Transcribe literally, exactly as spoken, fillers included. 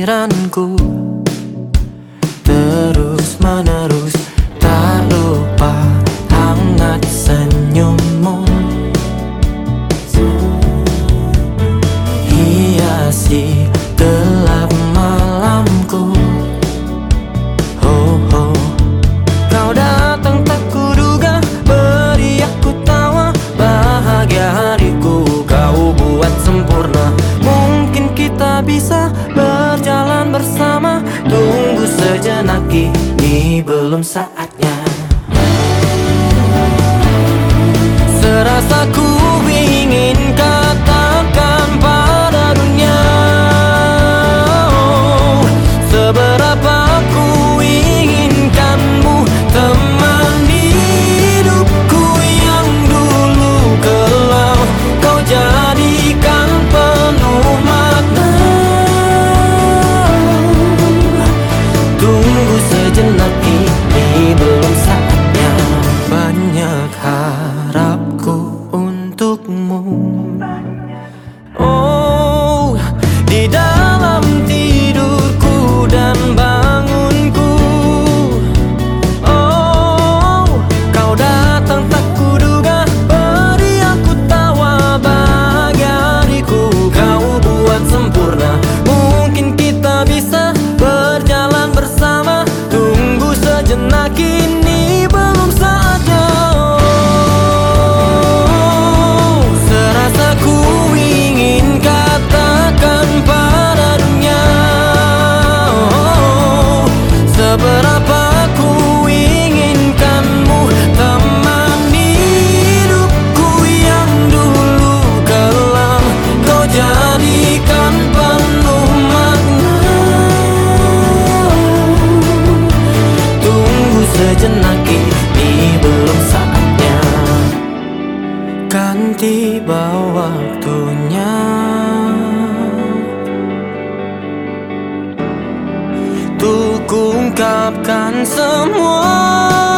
pikiranku terus menerus, tak lupa hangat senyummu hiasi gelap malamku. Oh, oh. Kau datang tak kuduga, beri aku tawa, bahagia hariku kau buat sempurna. Mungkin kita bisa berjalan bersama, tunggu sejenak, ini belum saatnya. Serasa ku ingin katakan pada dunia, oh, seberapa ku inginkanmu, teman hidupku yang dulu kelam kau jadikan penuh makna. Tunggu sejenak, ini belum saatnya. Banyak harapku untukmu, oh, di dalam tidurku dan bangunku. Oh, kau datang tak kuduga, beri aku tawa, bahagia hariku kau buat sempurna. Mungkin kita bisa berjalan bersama, tunggu sejenak, ini belum saatnya. Serasa ku ingin katakan pada dunia, oh, seberapa ku inginkanmu, teman hidupku yang dulu kelam kau jadikan penuh makna. Tunggu sejenak, ini belum saatnya. Kan tiba waktunya, untuk ungkapkan semua.